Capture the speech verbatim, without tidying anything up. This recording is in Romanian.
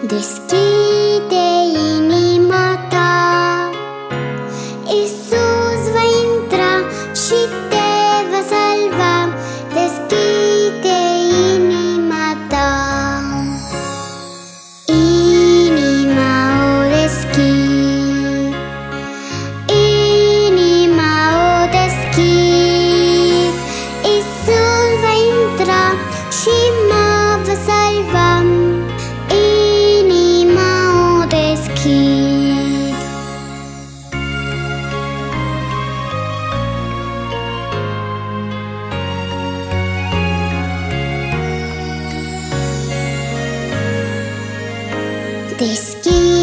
Deschide inima ta, Iisus va intra și te va salva. Deschide inima ta, inima o deschid, inima o deschid. Iisus va intra și mă va salva. Deschid